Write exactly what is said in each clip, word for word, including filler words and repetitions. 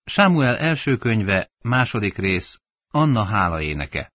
Sámuel első könyve, második rész, Anna hálaéneke.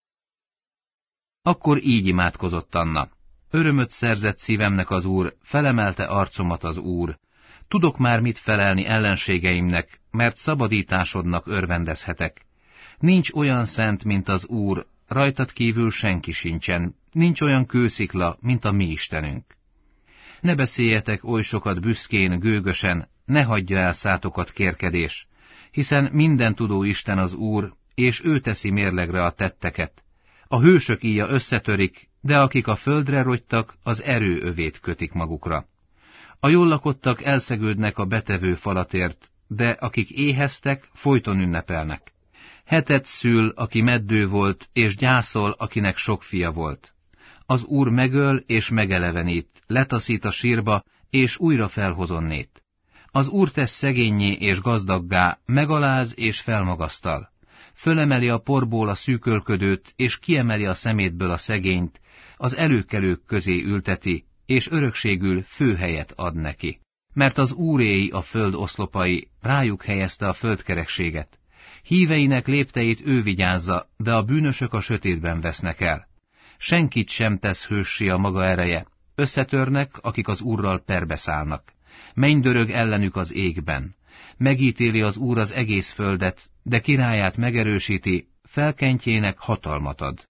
Akkor így imádkozott Anna. Örömöt szerzett szívemnek az Úr, felemelte arcomat az Úr. Tudok már mit felelni ellenségeimnek, mert szabadításodnak örvendezhetek. Nincs olyan szent, mint az Úr, rajtad kívül senki sincsen, nincs olyan kőszikla, mint a mi Istenünk. Ne beszéljetek oly sokat büszkén, gőgösen, ne hagyja el szátokat kérkedés, hiszen mindentudó Isten az Úr, és ő teszi mérlegre a tetteket. A hősök íja összetörik, de akik a földre rogytak, az erő övét kötik magukra. A jól lakottak elszegődnek a betevő falatért, de akik éheztek, folyton ünnepelnek. Hetet szül, aki meddő volt, és gyászol, akinek sok fia volt. Az Úr megöl és megelevenít, letaszít a sírba, és újra felhozonnét. Az Úr tesz szegénnyé és gazdaggá, megaláz és felmagasztal. Fölemeli a porból a szűkölködőt, és kiemeli a szemétből a szegényt, az előkelők közé ülteti, és örökségül főhelyet ad neki. Mert az Úréi a föld oszlopai, rájuk helyezte a földkerekséget. Híveinek lépteit ő vigyázza, de a bűnösök a sötétben vesznek el. Senkit sem tesz hőssé a maga ereje, összetörnek, akik az Úrral perbeszállnak. Mennydörög ellenük az égben. Megítéli az Úr az egész földet, de királyát megerősíti, felkentjének hatalmat ad.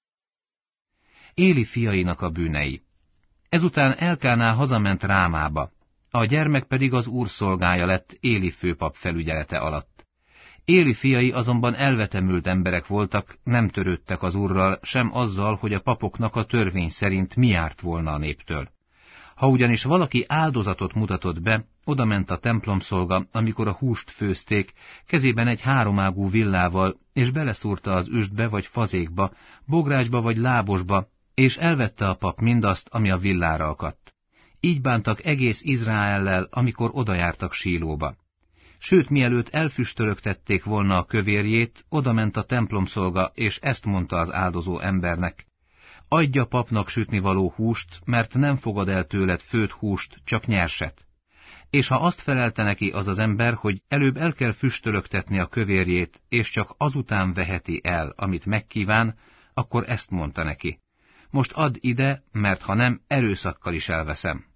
Éli fiainak a bűnei. Ezután Elkáná hazament Rámába, a gyermek pedig az Úr szolgája lett Éli főpap felügyelete alatt. Éli fiai azonban elvetemült emberek voltak, nem törődtek az Úrral, sem azzal, hogy a papoknak a törvény szerint mi járt volna a néptől. Ha ugyanis valaki áldozatot mutatott be, odament a templomszolga, amikor a húst főzték, kezében egy háromágú villával, és beleszúrta az üstbe vagy fazékba, bográsba vagy lábosba, és elvette a pap mindazt, ami a villára akadt. Így bántak egész Izraellel, amikor odajártak Sílóba. Sőt, mielőtt elfüstölögtették volna a kövérjét, odament a templomszolga, és ezt mondta az áldozó embernek: adja papnak sütnivaló húst, mert nem fogad el tőled főtt húst, csak nyerset. És ha azt felelte neki az az ember, hogy előbb el kell füstölögtetni a kövérjét, és csak azután veheti el, amit megkíván, akkor ezt mondta neki: most add ide, mert ha nem, erőszakkal is elveszem.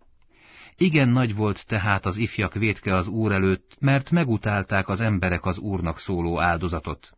Igen nagy volt tehát az ifjak vétke az Úr előtt, mert megutálták az emberek az Úrnak szóló áldozatot.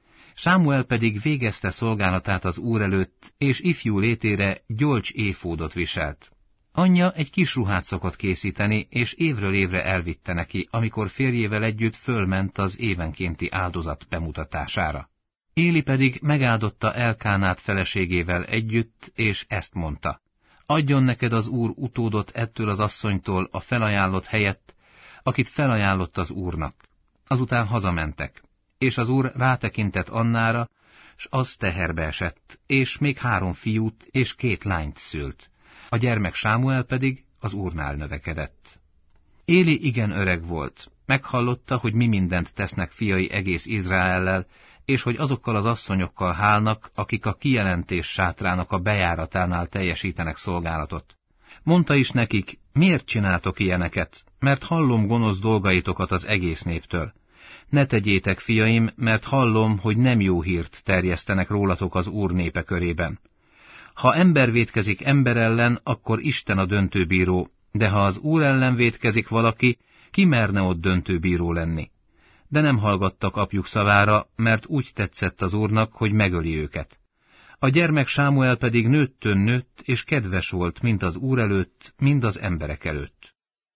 Sámuel pedig végezte szolgálatát az Úr előtt, és ifjú létére gyolcs éfódot viselt. Anyja egy kis ruhát szokott készíteni, és évről évre elvitte neki, amikor férjével együtt fölment az évenkénti áldozat bemutatására. Éli pedig megáldotta Elkánát feleségével együtt, és ezt mondta: adjon neked az Úr utódot ettől az asszonytól a felajánlott helyett, akit felajánlott az Úrnak. Azután hazamentek, és az Úr rátekintett Annára, s az teherbe esett, és még három fiút és két lányt szült. A gyermek Sámuel pedig az Úrnál növekedett. Éli igen öreg volt, meghallotta, hogy mi mindent tesznek fiai egész Izraellel, és hogy azokkal az asszonyokkal hálnak, akik a kijelentés sátrának a bejáratánál teljesítenek szolgálatot. Mondta is nekik: miért csináltok ilyeneket, mert hallom gonosz dolgaitokat az egész néptől. Ne tegyétek, fiaim, mert hallom, hogy nem jó hírt terjesztenek rólatok az Úr népe körében. Ha ember vétkezik ember ellen, akkor Isten a döntőbíró, de ha az Úr ellen vétkezik valaki, ki merne ott döntőbíró lenni? De nem hallgattak apjuk szavára, mert úgy tetszett az Úrnak, hogy megöli őket. A gyermek Sámuel pedig nőttön nőtt, és kedves volt mind az Úr előtt, mind az emberek előtt.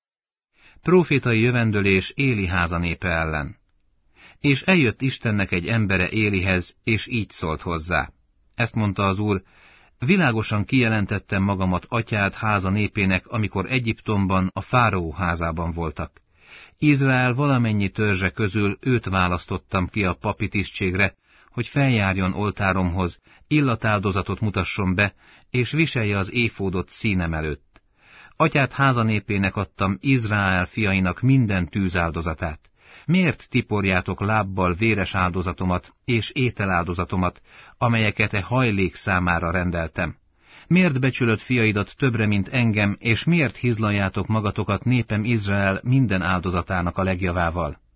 Profétai jövendölés Éli háza népe ellen. És eljött Istennek egy embere Élihez, és így szólt hozzá. Ezt mondta az Úr: világosan kijelentettem magamat atyád háza népének, amikor Egyiptomban, a fáraó házában voltak. Izrael valamennyi törzse közül őt választottam ki a papi tisztségre, hogy feljárjon oltáromhoz, illatáldozatot mutasson be, és viselje az éfódot színem előtt. Atyád háza népének adtam Izrael fiainak minden tűzáldozatát. Miért tiporjátok lábbal véres áldozatomat és ételáldozatomat, amelyeket e hajlék számára rendeltem? Miért becsülöd fiaidat többre, mint engem, és miért hizlaljátok magatokat népem Izrael minden áldozatának a legjavával?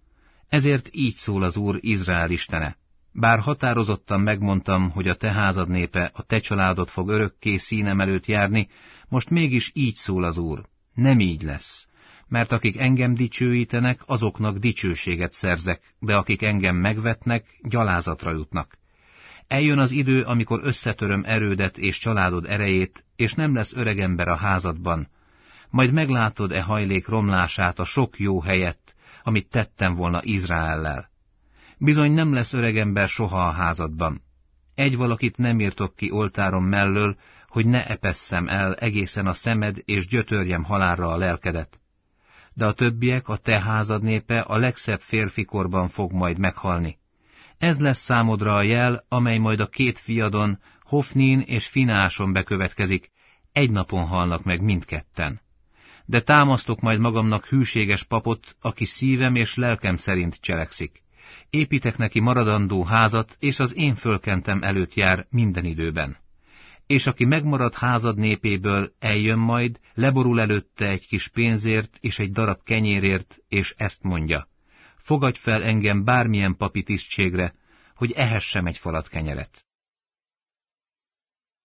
Ezért így szól az Úr, Izrael istene. Bár határozottan megmondtam, hogy a te házad népe, a te családod fog örökké színem előtt járni, most mégis így szól az Úr. Nem így lesz. Mert akik engem dicsőítenek, azoknak dicsőséget szerzek, de akik engem megvetnek, gyalázatra jutnak. Eljön az idő, amikor összetöröm erődet és családod erejét, és nem lesz öregember a házadban. Majd meglátod e hajlék romlását a sok jó helyett, amit tettem volna Izraellel. Bizony nem lesz öregember soha a házadban. Egy valakit nem írtok ki oltárom mellől, hogy ne epesszem el egészen a szemed, és gyötörjem halálra a lelkedet. De a többiek, a te házad népe a legszebb férfikorban fog majd meghalni. Ez lesz számodra a jel, amely majd a két fiadon, Hofnin és Fináson bekövetkezik, egy napon halnak meg mindketten. De támasztok majd magamnak hűséges papot, aki szívem és lelkem szerint cselekszik. Építek neki maradandó házat, és az én fölkentem előtt jár minden időben. És aki megmarad házad népéből, eljön majd, leborul előtte egy kis pénzért és egy darab kenyérért, és ezt mondja: fogadj fel engem bármilyen papi tisztségre, hogy ehessem egy falat kenyeret.